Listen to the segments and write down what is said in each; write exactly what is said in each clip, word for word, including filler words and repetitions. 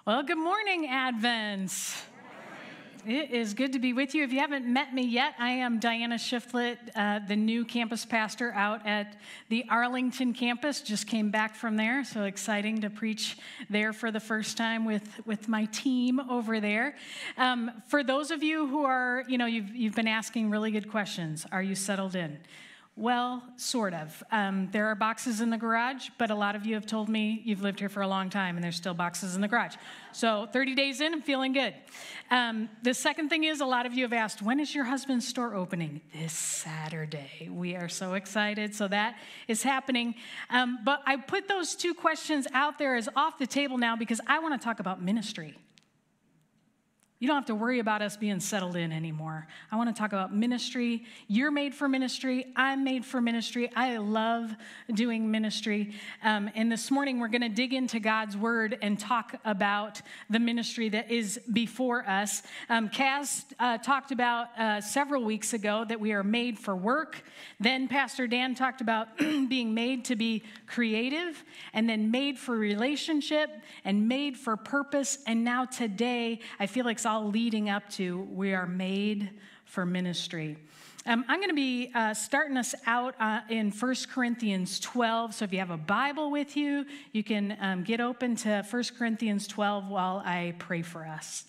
Well, good morning, Advent. It is good to be with you. If you haven't met me yet, I am Diana Shiflett, uh, the new campus pastor out at the Arlington campus. Just came back from there, so exciting to preach there for the first time with, with my team over there. Um, for those of you who are, you know, you've, you've been asking really good questions. Are you settled in? Well, sort of. Um, there are boxes in the garage, but a lot of you have told me you've lived here for a long time and there's still boxes in the garage. So thirty days in, I'm feeling good. Um, the second thing is a lot of you have asked, when is your husband's store opening? This Saturday. We are so excited. So that is happening. Um, but I put those two questions out there as off the table now because I want to talk about ministry. You don't have to worry about us being settled in anymore. I want to talk about ministry. You're made for ministry. I'm made for ministry. I love doing ministry. Um, and this morning, we're going to dig into God's word and talk about the ministry that is before us. Um, Kaz uh, talked about uh, several weeks ago that we are made for work. Then Pastor Dan talked about being made to be creative, and then made for relationship, and made for purpose. And now today, I feel like it's all leading up to we are made for ministry. Um, I'm going to be uh, starting us out uh, in First Corinthians twelve. So if you have a Bible with you, you can um, get open to First Corinthians twelve while I pray for us.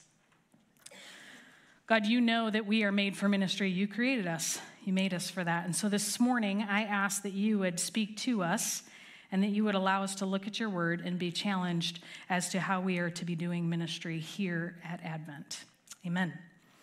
God, you know that we are made for ministry. You created us. You made us for that. And so this morning, I ask that you would speak to us and that you would allow us to look at your word and be challenged as to how we are to be doing ministry here at Advent. Amen.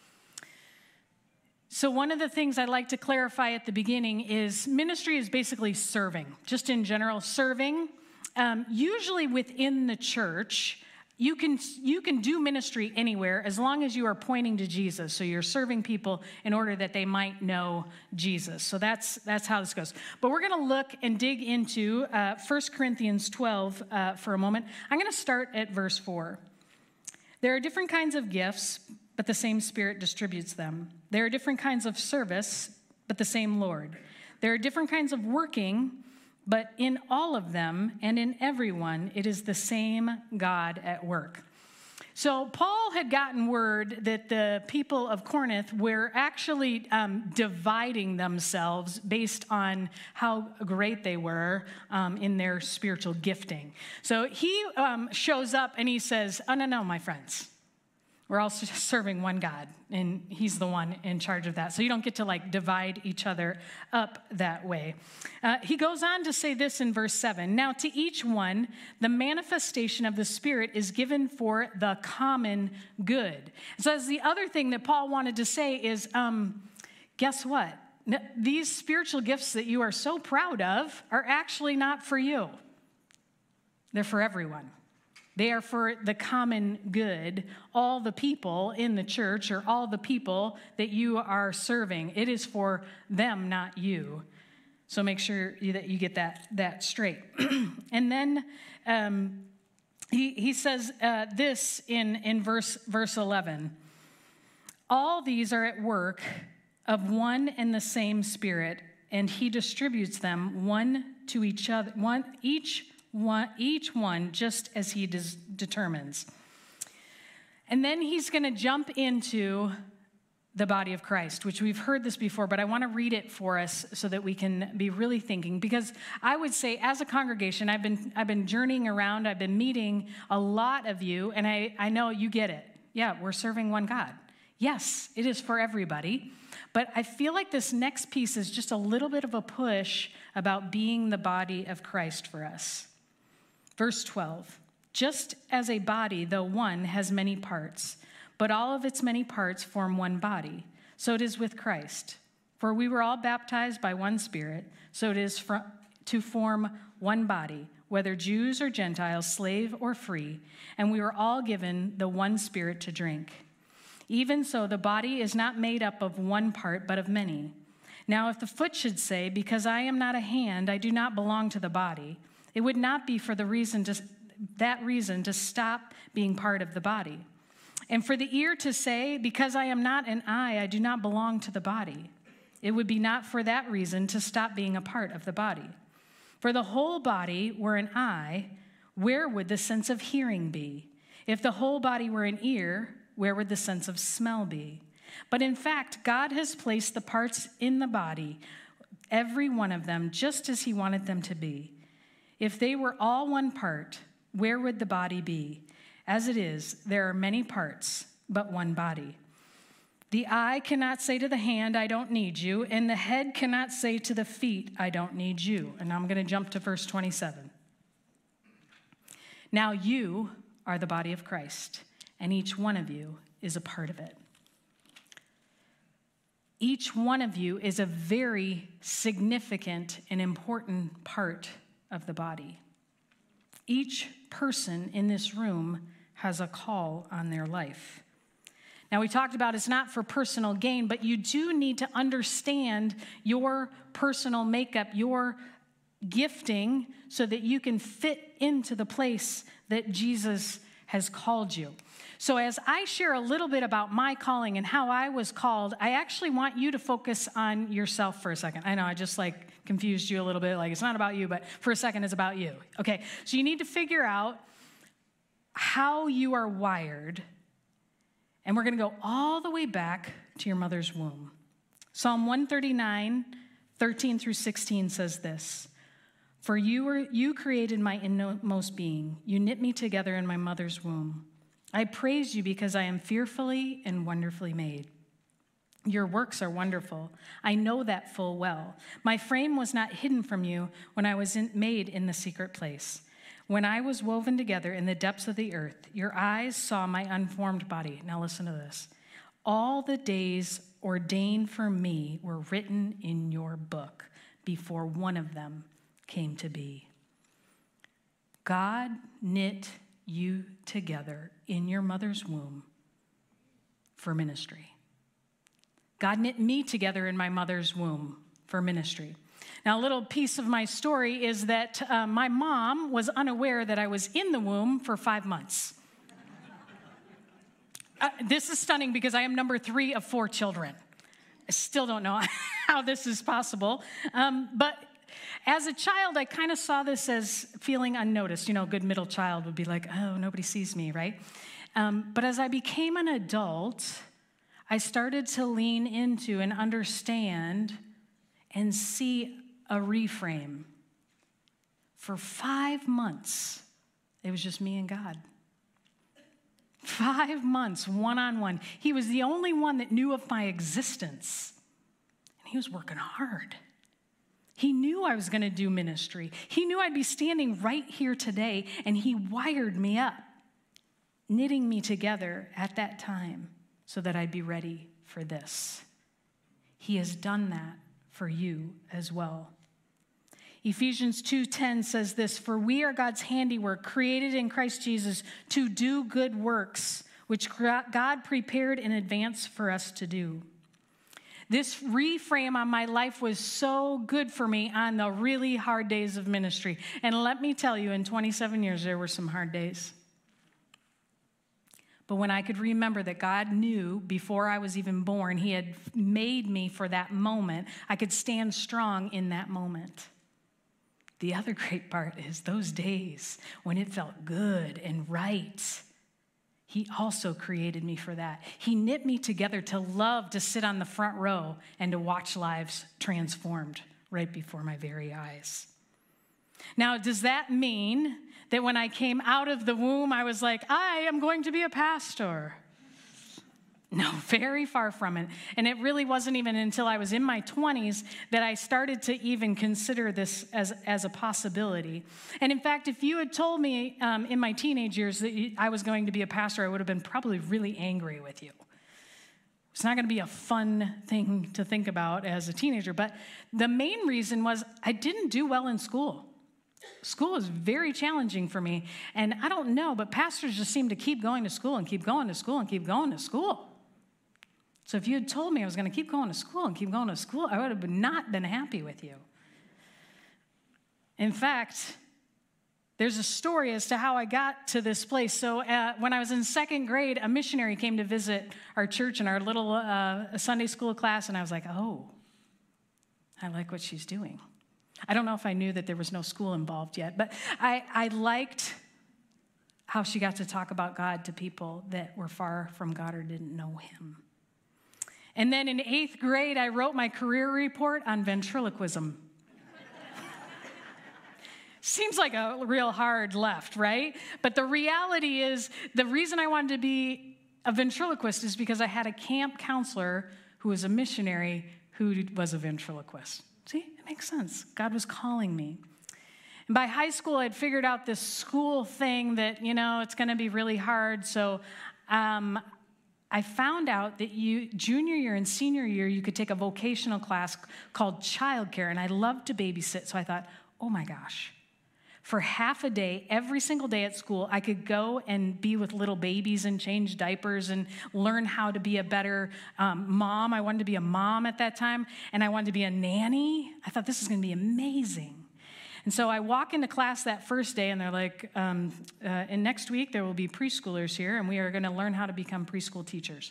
So one of the things I'd like to clarify at the beginning is ministry is basically serving, just in general, serving. Um, usually within the church, you can you can do ministry anywhere as long as you are pointing to Jesus. So you're serving people in order that they might know Jesus. So that's that's how this goes. But we're going to look and dig into uh, First Corinthians twelve uh, for a moment. I'm going to start at verse four. There are different kinds of gifts, but the same Spirit distributes them. There are different kinds of service, but the same Lord. There are different kinds of working, but in all of them and in everyone, it is the same God at work. So Paul had gotten word that the people of Corinth were actually um, dividing themselves based on how great they were um, in their spiritual gifting. So he um, shows up and he says, oh, no, no, my friends. We're all serving one God, and he's the one in charge of that. So you don't get to like divide each other up that way. Uh, he goes on to say this in verse seven. Now to each one, the manifestation of the Spirit is given for the common good. So that's the other thing that Paul wanted to say is, um, guess what? These spiritual gifts that you are so proud of are actually not for you. They're for everyone. They are for the common good, all the people in the church or all the people that you are serving. It is for them, not you. So make sure that you get that, that straight. And then um, he, he says uh, this in, in verse, verse eleven. All these are at work of one and the same Spirit, and he distributes them one to each other, one each One, each one just as he des- determines. And then he's going to jump into the body of Christ, which we've heard this before, but I want to read it for us so that we can be really thinking. Because I would say as a congregation, I've been I've been journeying around, I've been meeting a lot of you, and I, I know you get it. Yeah, we're serving one God. Yes, it is for everybody. But I feel like this next piece is just a little bit of a push about being the body of Christ for us. Verse twelve, just as a body, though one, has many parts, but all of its many parts form one body, so it is with Christ. For we were all baptized by one Spirit, so it is for, to form one body, whether Jews or Gentiles, slave or free, and we were all given the one Spirit to drink. Even so, the body is not made up of one part, but of many. Now, if the foot should say, because I am not a hand, I do not belong to the body, it would not be for the reason to, that reason to stop being part of the body. And for the ear to say, because I am not an eye, I do not belong to the body. It would be not for that reason to stop being a part of the body. For the whole body were an eye, where would the sense of hearing be? If the whole body were an ear, where would the sense of smell be? But in fact, God has placed the parts in the body, every one of them, just as he wanted them to be. If they were all one part, where would the body be? As it is, there are many parts, but one body. The eye cannot say to the hand, I don't need you, and the head cannot say to the feet, I don't need you. And I'm going to jump to verse twenty-seven. Now you are the body of Christ, and each one of you is a part of it. Each one of you is a very significant and important part of the body. Each person in this room has a call on their life. Now, we talked about it's not for personal gain, but you do need to understand your personal makeup, your gifting, so that you can fit into the place that Jesus has called you. So as I share a little bit about my calling and how I was called, I actually want you to focus on yourself for a second. I know I just like confused you a little bit, like it's not about you, but for a second it's about you. Okay, so you need to figure out how you are wired. And we're going to go all the way back to your mother's womb. Psalm one thirty-nine, thirteen through sixteen says this. For you were you created my inmost being. You knit me together in my mother's womb. I praise you because I am fearfully and wonderfully made. Your works are wonderful. I know that full well. My frame was not hidden from you when I was in, made in the secret place. When I was woven together in the depths of the earth, your eyes saw my unformed body. Now listen to this. All the days ordained for me were written in your book before one of them came to be. God knit you together in your mother's womb for ministry. God knit me together in my mother's womb for ministry. Now, a little piece of my story is that uh, my mom was unaware that I was in the womb for five months. Uh, this is stunning because I am number three of four children. I still don't know how this is possible. Um, but as a child, I kind of saw this as feeling unnoticed. You know, a good middle child would be like, oh, nobody sees me, right? Um, but as I became an adult, I started to lean into and understand and see a reframe. For five months, it was just me and God. Five months, one-on-one. He was the only one that knew of my existence. And he was working hard. He knew I was going to do ministry. He knew I'd be standing right here today, and he wired me up, knitting me together at that time so that I'd be ready for this. He has done that for you as well. Ephesians two ten says this, for we are God's handiwork, created in Christ Jesus to do good works, which God prepared in advance for us to do. This reframe on my life was so good for me on the really hard days of ministry. And let me tell you, in twenty-seven years, there were some hard days. But when I could remember that God knew before I was even born, he had made me for that moment, I could stand strong in that moment. The other great part is those days when it felt good and right, he also created me for that. He knit me together to love to sit on the front row and to watch lives transformed right before my very eyes. Now, does that mean that when I came out of the womb, I was like, I am going to be a pastor? No, very far from it. And it really wasn't even until I was in my twenties that I started to even consider this as, as a possibility. And in fact, if you had told me um, in my teenage years that I was going to be a pastor, I would have been probably really angry with you. It's not going to be a fun thing to think about as a teenager. But the main reason was I didn't do well in school. School is very challenging for me. And I don't know, but pastors just seem to keep going to school and keep going to school and keep going to school. So if you had told me I was going to keep going to school and keep going to school, I would have not been happy with you. In fact, there's a story as to how I got to this place. So uh, when I was in second grade, a missionary came to visit our church in our little uh, Sunday school class, and I was like, oh, I like what she's doing. I don't know if I knew that there was no school involved yet, but I, I liked how she got to talk about God to people that were far from God or didn't know him. And then in eighth grade, I wrote my career report on ventriloquism. Seems like a real hard left, right? But the reality is, the reason I wanted to be a ventriloquist is because I had a camp counselor who was a missionary who was a ventriloquist. See, it makes sense. God was calling me. And by high school, I'd figured out this school thing that, you know, it's going to be really hard. So um, I found out that you, junior year and senior year, you could take a vocational class called childcare. And I loved to babysit. So I thought, oh my gosh. For half a day, every single day at school, I could go and be with little babies and change diapers and learn how to be a better um, mom. I wanted to be a mom at that time, and I wanted to be a nanny. I thought this is going to be amazing. And so I walk into class that first day, and they're like, um, uh, and next week there will be preschoolers here, and we are going to learn how to become preschool teachers.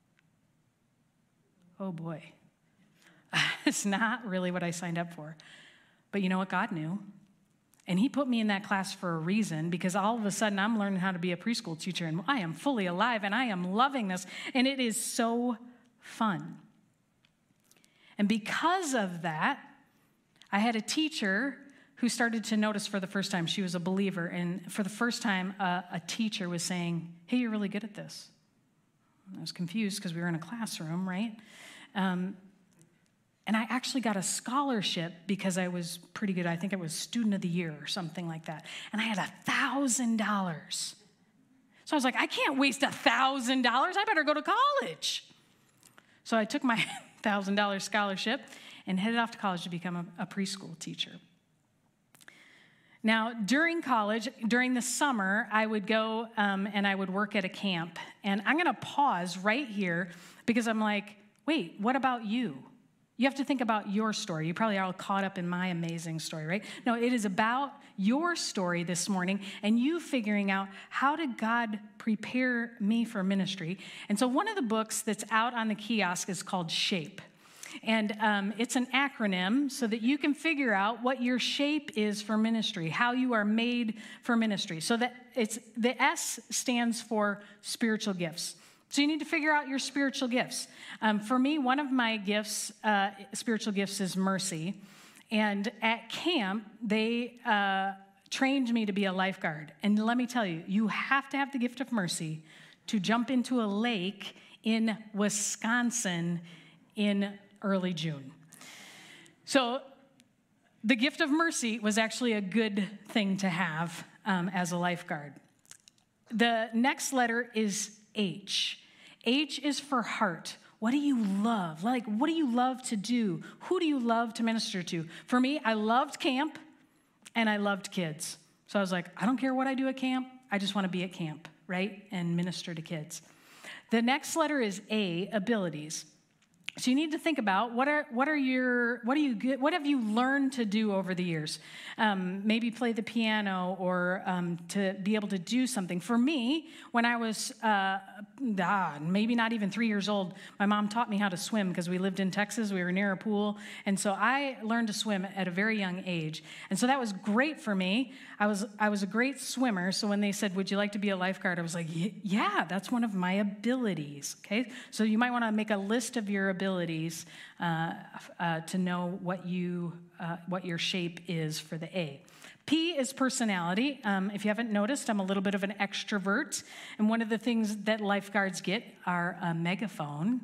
Oh, boy. It's not really what I signed up for. But you know what? God knew. And he put me in that class for a reason, because all of a sudden I'm learning how to be a preschool teacher, and I am fully alive, and I am loving this, and it is so fun. And because of that, I had a teacher who started to notice for the first time. She was a believer, and for the first time, uh, a teacher was saying, hey, you're really good at this. I was confused because we were in a classroom, right? Um, And I actually got a scholarship because I was pretty good. I think it was student of the year or something like that. And I had one thousand dollars. So I was like, I can't waste one thousand dollars. I better go to college. So I took my one thousand dollars scholarship and headed off to college to become a, a preschool teacher. Now, during college, during the summer, I would go um, and I would work at a camp. And I'm going to pause right here because I'm like, wait, what about you? You have to think about your story. You probably are all caught up in my amazing story, right? No, it is about your story this morning and you figuring out, how did God prepare me for ministry? And so one of the books that's out on the kiosk is called SHAPE. And um, it's an acronym so that you can figure out what your shape is for ministry, how you are made for ministry. So that it's the S stands for spiritual gifts. So you need to figure out your spiritual gifts. Um, for me, one of my gifts, uh, spiritual gifts, is mercy. And at camp, they uh, trained me to be a lifeguard. And let me tell you, you have to have the gift of mercy to jump into a lake in Wisconsin in early June. So the gift of mercy was actually a good thing to have um, as a lifeguard. The next letter is H. H is for heart. What do you love? Like, what do you love to do? Who do you love to minister to? For me, I loved camp and I loved kids. So I was like, I don't care what I do at camp. I just want to be at camp, right? And minister to kids. The next letter is A, abilities. So you need to think about what are what are your what do you get, what have you learned to do over the years? Um, maybe play the piano or um, to be able to do something. For me, when I was uh, ah, maybe not even three years old, my mom taught me how to swim because we lived in Texas. We were near a pool, and so I learned to swim at a very young age, and so that was great for me. I was I was a great swimmer. So when they said, "Would you like to be a lifeguard?" I was like, "Yeah, that's one of my abilities." Okay, so you might want to make a list of your abilities. Abilities uh, uh, to know what you uh, what your shape is for the A. P is personality. Um, if you haven't noticed, I'm a little bit of an extrovert, and one of the things that lifeguards get are a megaphone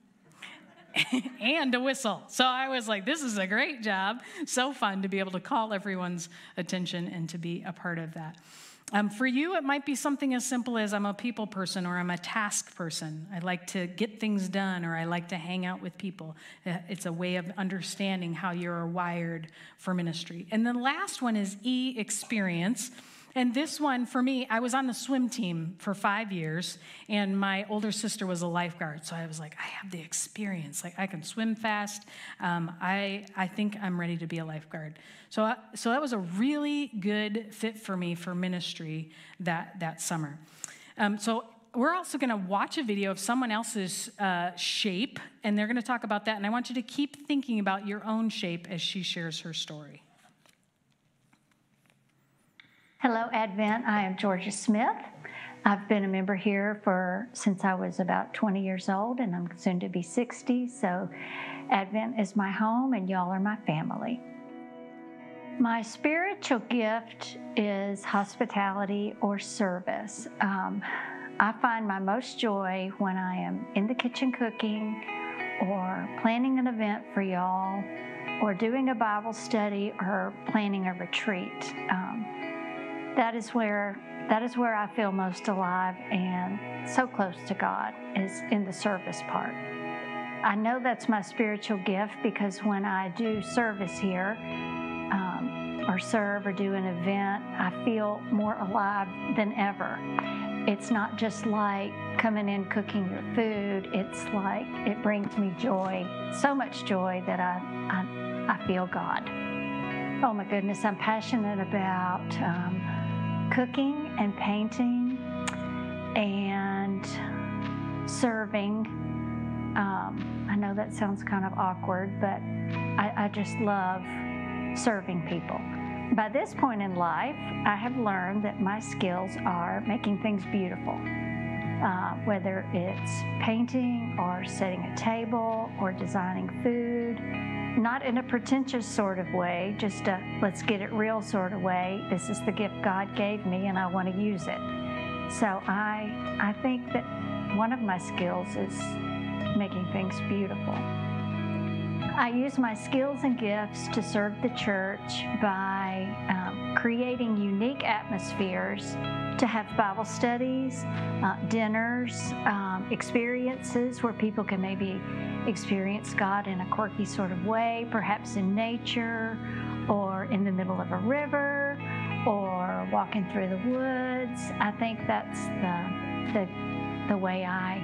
and a whistle. So I was like, this is a great job. So fun to be able to call everyone's attention and to be a part of that. Um, for you, it might be something as simple as I'm a people person or I'm a task person. I like to get things done or I like to hang out with people. It's a way of understanding how you're wired for ministry. And the last one is E, experience. And this one, for me, I was on the swim team for five years, and my older sister was a lifeguard. So I was like, I have the experience. Like, I can swim fast. Um, I I think I'm ready to be a lifeguard. So uh, so that was a really good fit for me for ministry that, that summer. Um, so we're also going to watch a video of someone else's uh, shape, and they're going to talk about that. And I want you to keep thinking about your own shape as she shares her story. Hello, Advent. I am Georgia Smith. I've been a member here for since I was about twenty years old, and I'm soon to be sixty, so Advent is my home, and y'all are my family. My spiritual gift is hospitality or service. Um, I find my most joy when I am in the kitchen cooking or planning an event for y'all or doing a Bible study or planning a retreat. Um, that is where that is where I feel most alive and so close to God, is in the service part. I know that's my spiritual gift because when I do service here, um, or serve or do an event, I feel more alive than ever. It's not just like coming in cooking your food. It's like it brings me joy, so much joy that I I, I feel God. Oh my goodness, I'm passionate about um, cooking and painting and serving. Um, I know that sounds kind of awkward, but I, I just love serving people. By this point in life, I have learned that my skills are making things beautiful, uh, whether it's painting or setting a table or designing food, not in a pretentious sort of way, just a let's get it real sort of way. This is the gift God gave me and I want to use it. So I, I think that one of my skills is making things beautiful. I use my skills and gifts to serve the church by um, creating unique atmospheres to have Bible studies, uh, dinners, um, experiences where people can maybe experience God in a quirky sort of way, perhaps in nature or in the middle of a river or walking through the woods. I think that's the, the, the way I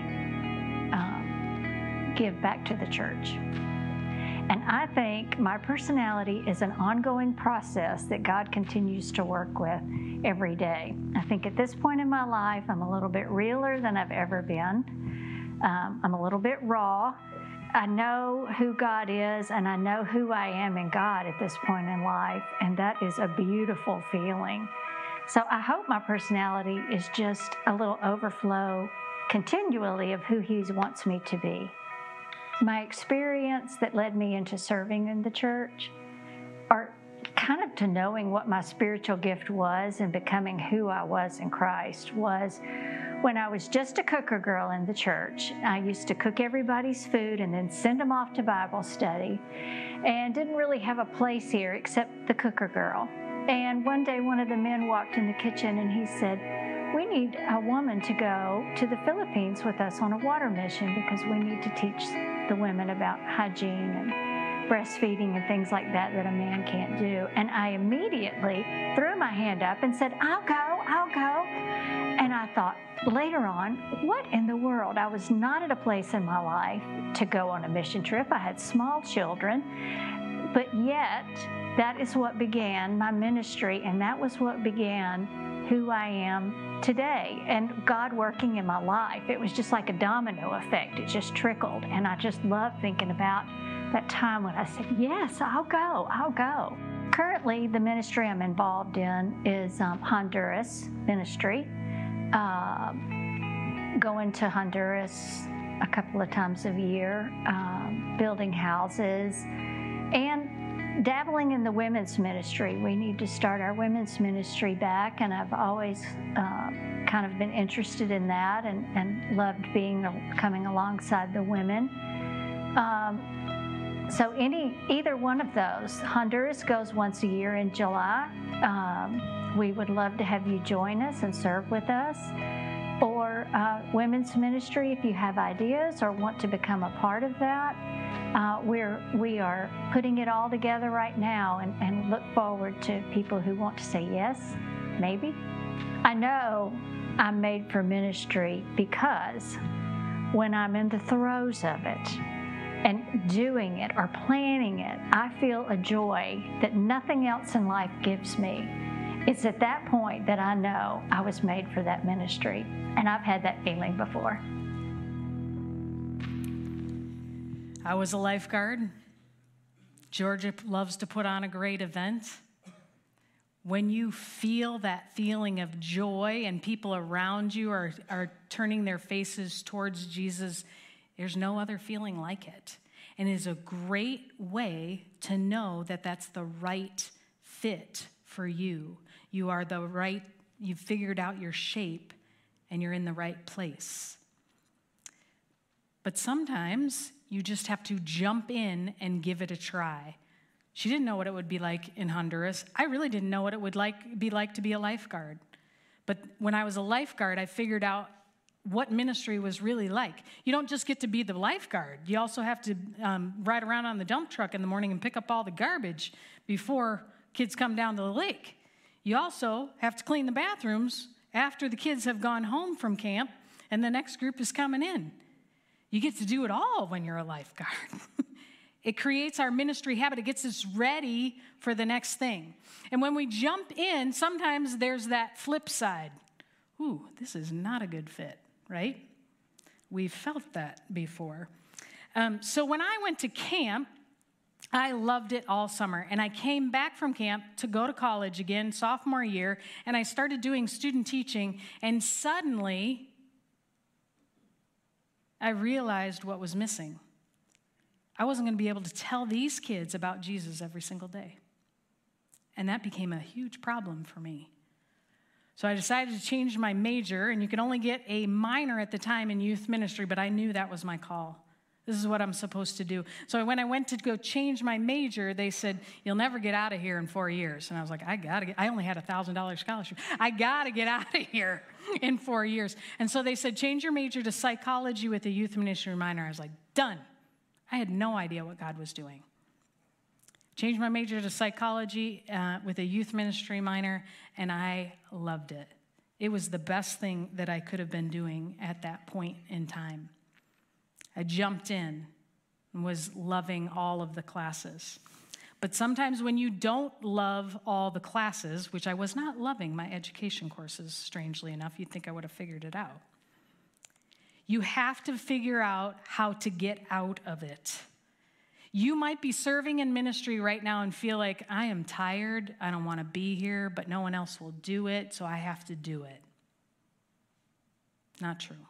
um, give back to the church. And I think my personality is an ongoing process that God continues to work with every day. I think at this point in my life, I'm a little bit realer than I've ever been. Um, I'm a little bit raw. I know who God is, and I know who I am in God at this point in life, and that is a beautiful feeling. So I hope my personality is just a little overflow continually of who He wants me to be. My experience that led me into serving in the church, or kind of to knowing what my spiritual gift was and becoming who I was in Christ, was when I was just a cooker girl in the church. I used to cook everybody's food and then send them off to Bible study, and didn't really have a place here except the cooker girl. And one day one of the men walked in the kitchen and he said, "We need a woman to go to the Philippines with us on a water mission because we need to teach the women about hygiene and breastfeeding and things like that that a man can't do." And I immediately threw my hand up and said, "I'll go, I'll go." And I thought later on, what in the world? I was not at a place in my life to go on a mission trip. I had small children, but yet that is what began my ministry, and that was what began who I am today, and God working in my life. It was just like a domino effect. It just trickled, and I just love thinking about that time when I said, yes, I'll go, I'll go. Currently, the ministry I'm involved in is um, Honduras ministry. Uh, going to Honduras a couple of times a year, um, building houses, and dabbling in the women's ministry. We need to start our women's ministry back, and I've always uh, kind of been interested in that and, and loved being coming alongside the women. Um, so any either one of those. Honduras goes once a year in July. Um, we would love to have you join us and serve with us. Or uh, women's ministry, if you have ideas or want to become a part of that. Uh, we're, we are putting it all together right now, and, and look forward to people who want to say yes, maybe. I know I'm made for ministry because when I'm in the throes of it and doing it or planning it, I feel a joy that nothing else in life gives me. It's at that point that I know I was made for that ministry, and I've had that feeling before. I was a lifeguard. Georgia loves to put on a great event. when you feel that feeling of joy and people around you are, are turning their faces towards Jesus, there's no other feeling like it. And it is a great way to know that that's the right fit for you. You are the right, you've figured out your shape, and you're in the right place. But sometimes you just have to jump in and give it a try. She didn't know what it would be like in Honduras. I really didn't know what it would like be like to be a lifeguard. But when I was a lifeguard, I figured out what ministry was really like. You don't just get to be the lifeguard. You also have to um, ride around on the dump truck in the morning and pick up all the garbage before kids come down to the lake. You also have to clean the bathrooms after the kids have gone home from camp and the next group is coming in. You get to do it all when you're a lifeguard. It creates our ministry habit. It gets us ready for the next thing. And when we jump in, sometimes there's that flip side. Ooh, this is not a good fit, right? We've felt that before. Um, so when I went to camp, I loved it all summer. And I came back from camp to go to college again, sophomore year, and I started doing student teaching. And suddenly, I realized what was missing. I wasn't going to be able to tell these kids about Jesus every single day. And that became a huge problem for me. So I decided to change my major, and you could only get a minor at the time in youth ministry, but I knew that was my call. This is what I'm supposed to do. So when I went to go change my major, they said, you'll never get out of here in four years. And I was like, I got to get, I only had a one thousand dollars scholarship. I got to get out of here in four years. And so they said, change your major to psychology with a youth ministry minor. I was like, done. I had no idea what God was doing. Changed my major to psychology uh, with a youth ministry minor, and I loved it. It was the best thing that I could have been doing at that point in time. I jumped in and was loving all of the classes. But sometimes when you don't love all the classes, which I was not loving my education courses, strangely enough, you'd think I would have figured it out. You have to figure out how to get out of it. You might be serving in ministry right now and feel like, I am tired, I don't want to be here, but no one else will do it, so I have to do it. Not true.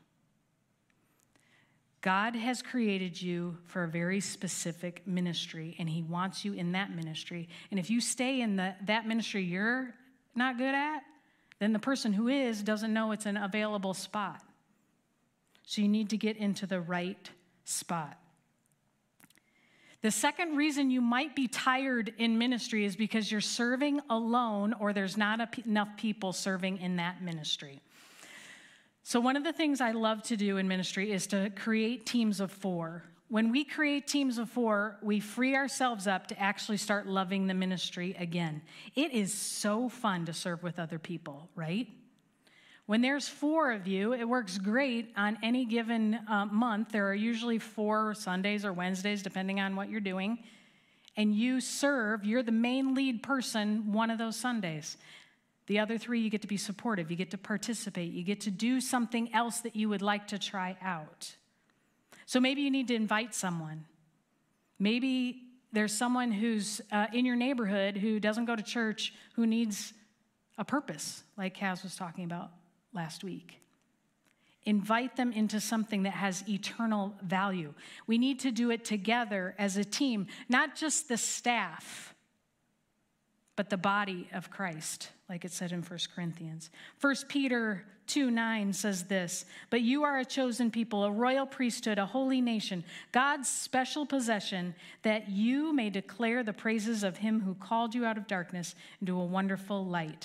God has created you for a very specific ministry, and he wants you in that ministry. And if you stay in the, that ministry you're not good at, then the person who is doesn't know it's an available spot. So you need to get into the right spot. The second reason you might be tired in ministry is because you're serving alone or there's not enough people serving in that ministry. So one of the things I love to do in ministry is to create teams of four. When we create teams of four, we free ourselves up to actually start loving the ministry again. It is so fun to serve with other people, right? When there's four of you, it works great on any given uh, month. There are usually four Sundays or Wednesdays, depending on what you're doing. And you serve, you're the main lead person one of those Sundays. The other three, you get to be supportive. You get to participate. You get to do something else that you would like to try out. So maybe you need to invite someone. Maybe there's someone who's uh, in your neighborhood who doesn't go to church, who needs a purpose, like Kaz was talking about last week. Invite them into something that has eternal value. We need to do it together as a team, not just the staff, but the body of Christ, like it said in First Corinthians. First Peter two nine says this, but you are a chosen people, a royal priesthood, a holy nation, God's special possession, that you may declare the praises of him who called you out of darkness into a wonderful light.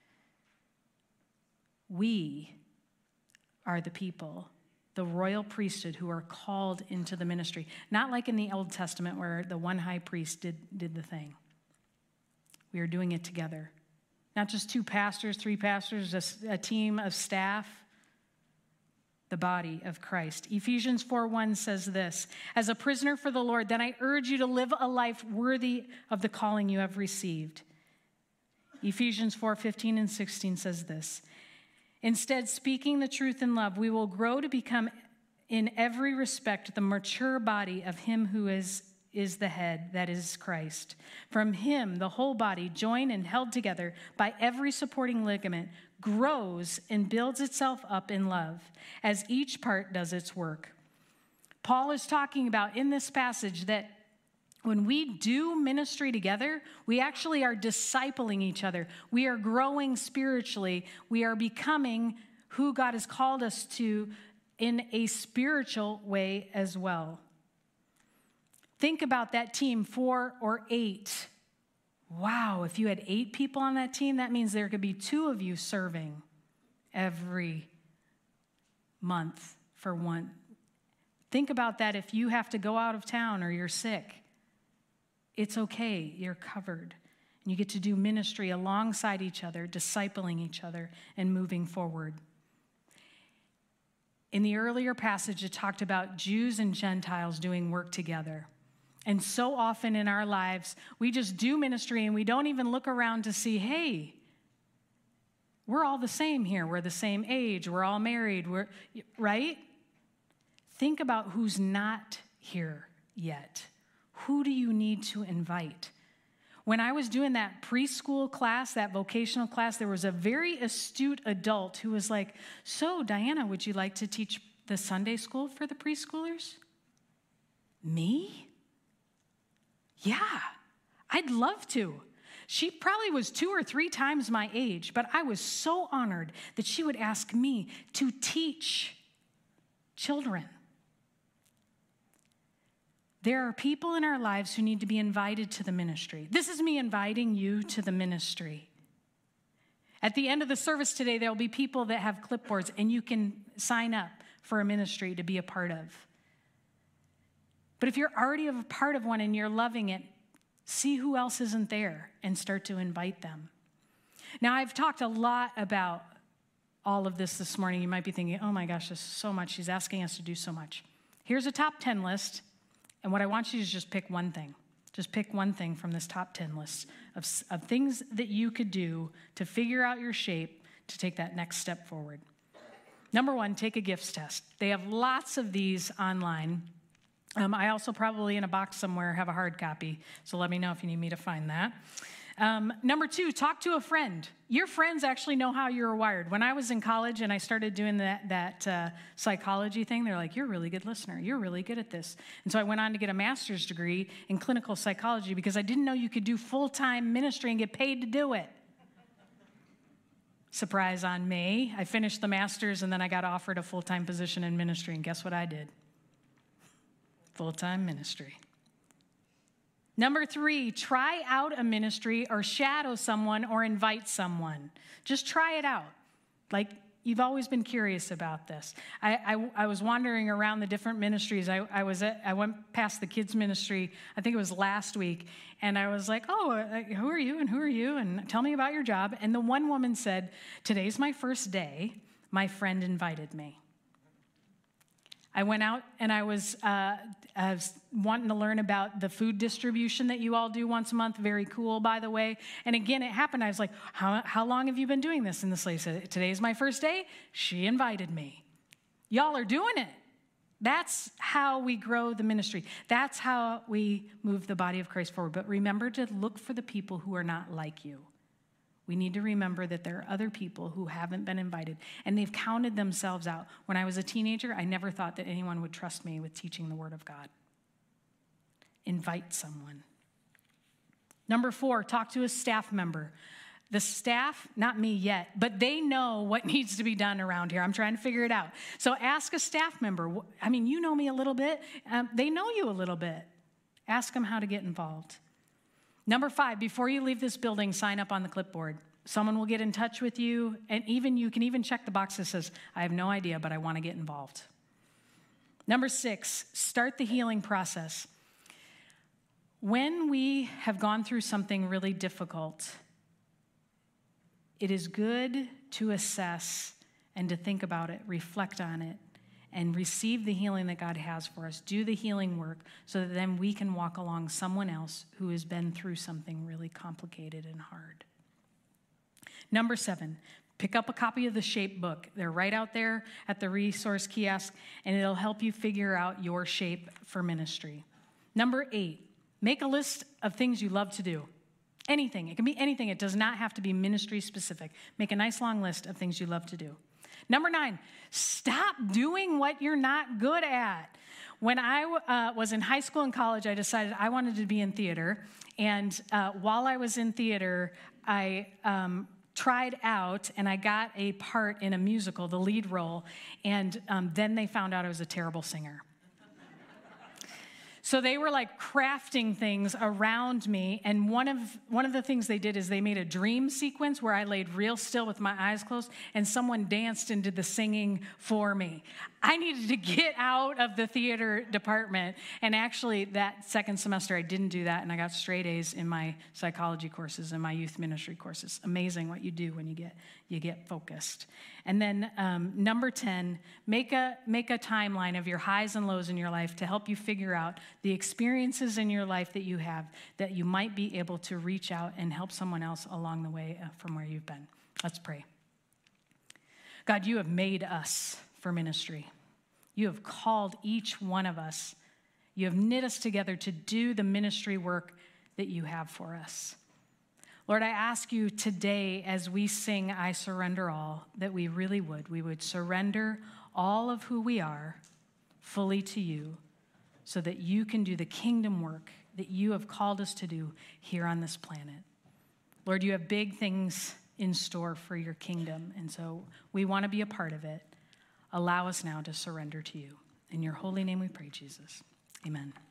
We are the people, the royal priesthood who are called into the ministry. Not like in the Old Testament where the one high priest did, did the thing. We are doing it together. Not just two pastors, three pastors, a, a team of staff. The body of Christ. Ephesians four one says this, as a prisoner for the Lord, then I urge you to live a life worthy of the calling you have received. Ephesians four fifteen and sixteen says this, instead, speaking the truth in love, we will grow to become in every respect the mature body of him who is is the head, that is Christ. From him, the whole body, joined and held together by every supporting ligament, grows and builds itself up in love as each part does its work. Paul is talking about in this passage that when we do ministry together, we actually are discipling each other. We are growing spiritually. We are becoming who God has called us to in a spiritual way as well. Think about that team, four or eight. Wow, if you had eight people on that team, that means there could be two of you serving every month for one. Think about that if you have to go out of town or you're sick. It's okay, you're covered. And you get to do ministry alongside each other, discipling each other, and moving forward. In the earlier passage, it talked about Jews and Gentiles doing work together. And so often in our lives, we just do ministry and we don't even look around to see, hey, we're all the same here. We're the same age. We're all married. We're right? Think about who's not here yet. Who do you need to invite? When I was doing that preschool class, that vocational class, there was a very astute adult who was like, so Diana, would you like to teach the Sunday school for the preschoolers? Me? Yeah, I'd love to. She probably was two or three times my age, but I was so honored that she would ask me to teach children. There are people in our lives who need to be invited to the ministry. This is me inviting you to the ministry. At the end of the service today, there will be people that have clipboards, and you can sign up for a ministry to be a part of. But if you're already a part of one and you're loving it, see who else isn't there and start to invite them. Now, I've talked a lot about all of this this morning. You might be thinking, oh my gosh, this is so much. She's asking us to do so much. Here's a top ten list, and what I want you to do is just pick one thing. Just pick one thing from this top ten list of, of things that you could do to figure out your shape to take that next step forward. Number one, take a gifts test. They have lots of these online. Um, I also probably in a box somewhere have a hard copy, so let me know if you need me to find that. Um, number two, talk to a friend. Your friends actually know how you're wired. When I was in college and I started doing that, that uh, psychology thing, they're like, you're a really good listener. You're really good at this. And so I went on to get a master's degree in clinical psychology because I didn't know you could do full-time ministry and get paid to do it. Surprise on me. I finished the master's and then I got offered a full-time position in ministry, and guess what I did? Full-time ministry. Number three, try out a ministry or shadow someone or invite someone. Just try it out. Like, you've always been curious about this. I, I, I was wandering around the different ministries. I, I was at, I went past the kids ministry, I think it was last week, and I was like, oh, uh, who are you and who are you? And tell me about your job. And the one woman said, today's my first day. My friend invited me. I went out and I was, uh, I was wanting to learn about the food distribution that you all do once a month. Very cool, by the way. And again, it happened. I was like, how, how long have you been doing this? And this lady said, today's my first day. She invited me. Y'all are doing it. That's how we grow the ministry. That's how we move the body of Christ forward. But remember to look for the people who are not like you. We need to remember that there are other people who haven't been invited, and they've counted themselves out. When I was a teenager, I never thought that anyone would trust me with teaching the Word of God. Invite someone. Number four, talk to a staff member. The staff, not me yet, but they know what needs to be done around here. I'm trying to figure it out. So ask a staff member. I mean, you know me a little bit. Um, they know you a little bit. Ask them how to get involved. Number five, before you leave this building, sign up on the clipboard. Someone will get in touch with you, and even you can even check the box that says, I have no idea, but I want to get involved. Number six, start the healing process. When we have gone through something really difficult, it is good to assess and to think about it, reflect on it, and receive the healing that God has for us. Do the healing work so that then we can walk along someone else who has been through something really complicated and hard. Number seven, pick up a copy of the Shape book. They're right out there at the resource kiosk, and it'll help you figure out your shape for ministry. Number eight, make a list of things you love to do. Anything. It can be anything. It does not have to be ministry specific. Make a nice long list of things you love to do. Number nine, stop doing what you're not good at. When I uh, was in high school and college, I decided I wanted to be in theater. And uh, while I was in theater, I um, tried out and I got a part in a musical, the lead role. And um, then they found out I was a terrible singer. So they were like crafting things around me, and one of one of the things they did is they made a dream sequence where I laid real still with my eyes closed, and someone danced and did the singing for me. I needed to get out of the theater department, and actually that second semester I didn't do that, and I got straight A's in my psychology courses and my youth ministry courses. Amazing what you do when you get you get focused. And then um, number ten, make a make a timeline of your highs and lows in your life to help you figure out the experiences in your life that you have that you might be able to reach out and help someone else along the way from where you've been. Let's pray. God, you have made us for ministry. You have called each one of us. You have knit us together to do the ministry work that you have for us. Lord, I ask you today as we sing I Surrender All, that we really would. We would surrender all of who we are fully to you so that you can do the kingdom work that you have called us to do here on this planet. Lord, you have big things in store for your kingdom, and so we want to be a part of it. Allow us now to surrender to you. In your holy name we pray, Jesus. Amen.